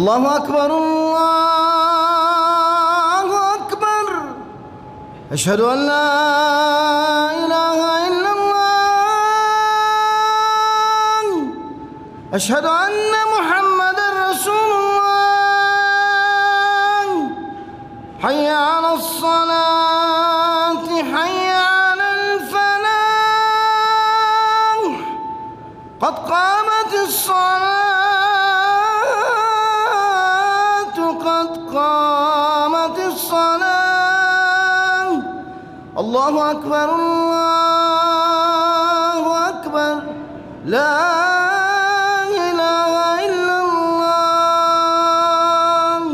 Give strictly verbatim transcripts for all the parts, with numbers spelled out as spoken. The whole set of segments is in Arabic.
الله أكبر الله أكبر. أشهد أن لا إله إلا الله. أشهد أن محمدًا رسول الله. حي على الصلاة حي على الفلاح. قد قامت الصلاة قد قامت الصلاة. الله أكبر الله أكبر. لا إله إلا الله.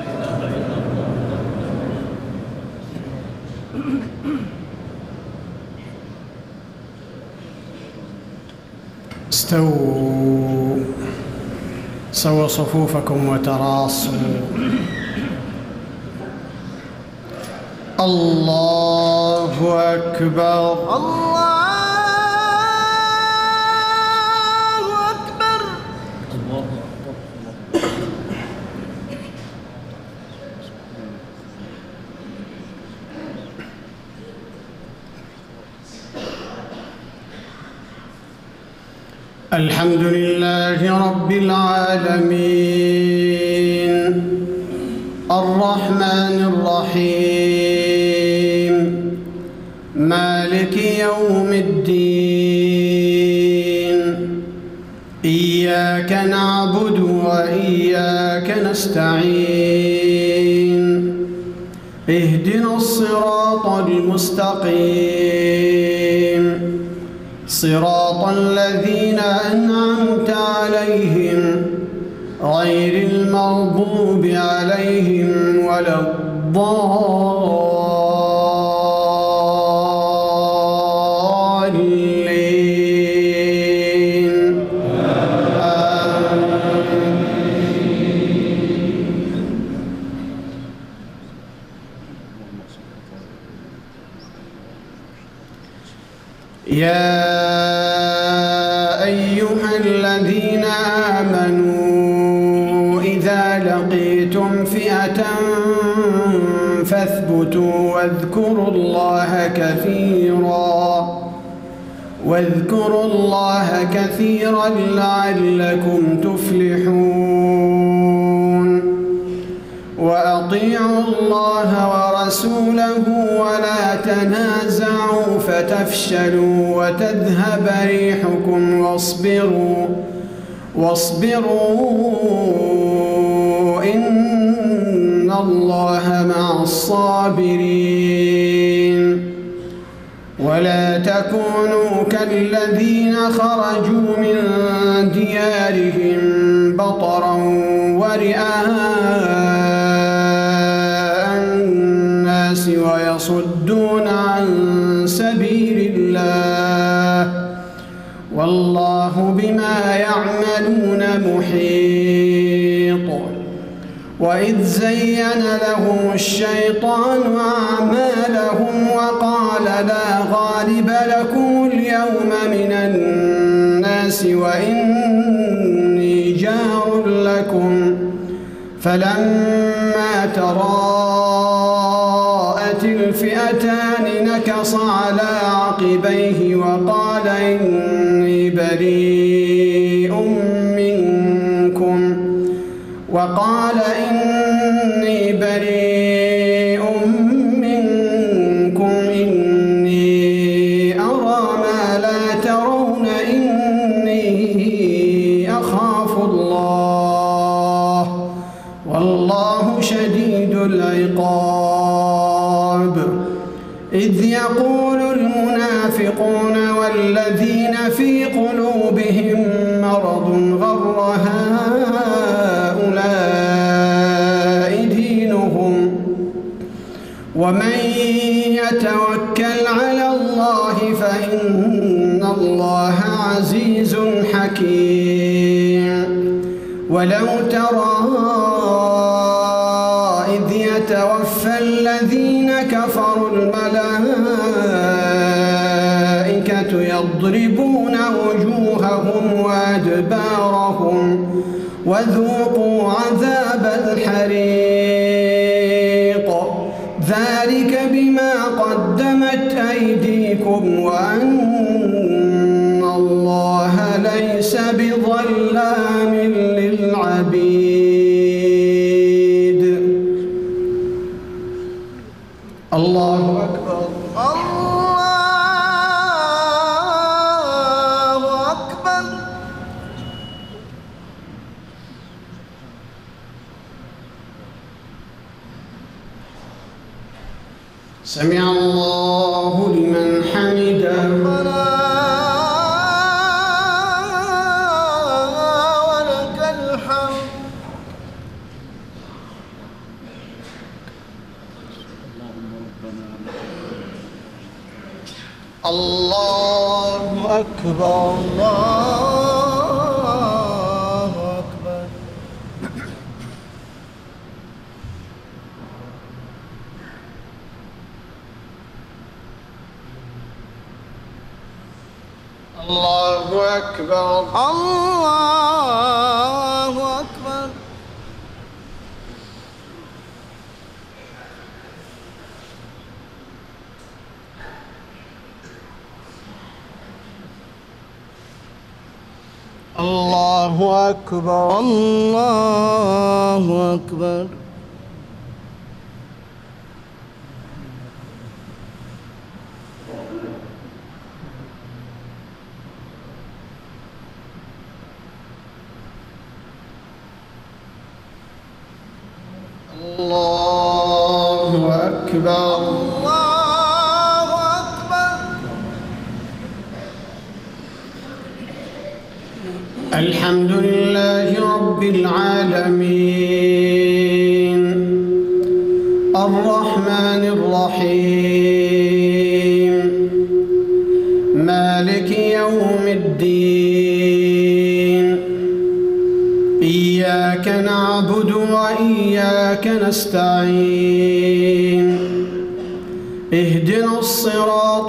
استووا سووا صفوفكم وتراصوا. الله أكبر الله أكبر. الحمد لله رب العالمين الرحمن الرحيم مالك يوم الدين. إياك نعبد وإياك نستعين. اهدنا الصراط المستقيم صراط الذين أنعمت عليهم غير المغضوب عليهم ولا الضالين. يا أيها الذين آمنوا إذا لقيتم فئة فاثبتوا واذكروا الله كثيرا واذكروا الله كثيرا لعلكم تفلحون. وأطيعوا الله ورسوله ولا تنازعوا فتفشلوا وتذهب ريحكم واصبروا واصبروا إن الله مع الصابرين. ولا تكونوا كالذين خرجوا من ديارهم بطرا ورئاء الناس ويصدون عن سبيل الله والله بما يعملون محيط. وإذ زين لهم الشيطان أعمالهم وقال لا غالب لكم اليوم من الناس وإني جار لكم فلما تراءت الفئتان نكص على عقبيه وقال إني بريء منكم وقال إني بريء منكم إني أرى ما لا ترون إني أخاف الله والله شديد العقاب. إذ يقول المنافقون والذين في قلوبهم مرض غر هؤلاء دينهم ومن يتوكل على الله فإن الله عزيز حكيم. ولو ترى إذ يتوفى الذين كفروا الملائكة يضربون وجوههم وأدبارهم وذوقوا عذاب الحريق ذلك بما قدمت أيديكم وأن الله ليس بظلام للعبيد. الله أكبر. الله أكبر. سمع الله لمن حمده. ربنا ولك الحمد. الله أكبر. الله أكبر. الله أكبر. الله أكبر. الله أكبر. الله أكبر. الله أكبر. الله أكبر. الحمد لله رب العالمين الرحمن الرحيم مالك يوم الدين إياك نعبد وإياك نستعين اهدنا الصراط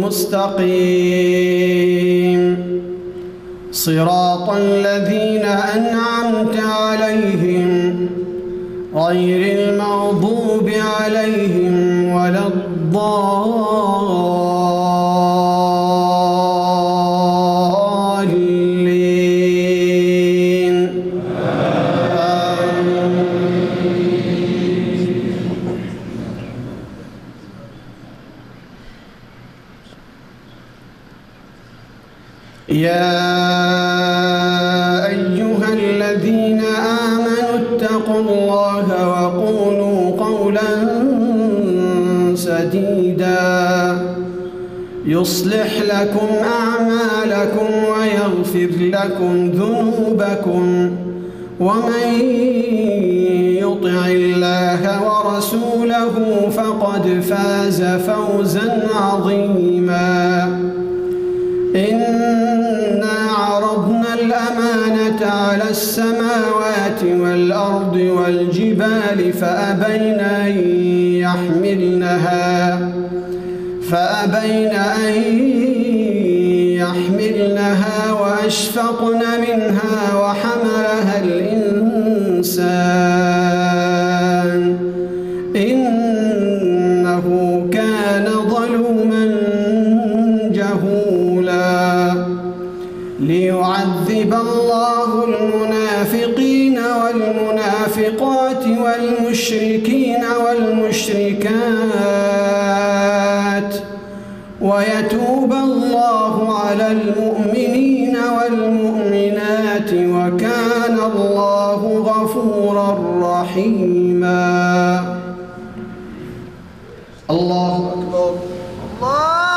المستقيم صراط الذين أنعمت عليهم غير المغضوب عليهم ولا الضالين. يا أيها الذين آمنوا اتقوا الله وقولوا قولا سديدا يصلح لكم أعمالكم ويغفر لكم ذنوبكم ومن يطع الله ورسوله فقد فاز فوزا عظيما. إنا عرضنا الأمانة على السماوات والأرض والجبال فأبين أن يحملنها فأبين أن يحملنها وأشفقن منها وحملها الإنسان إنه كان ظلوما جهولا. ليعذب الله المنافقين والمنافقات والمشركين والمشركات ويتوب الله على المؤمنين والمؤمنات وكان الله غفورا رحيما. الله أكبر. الله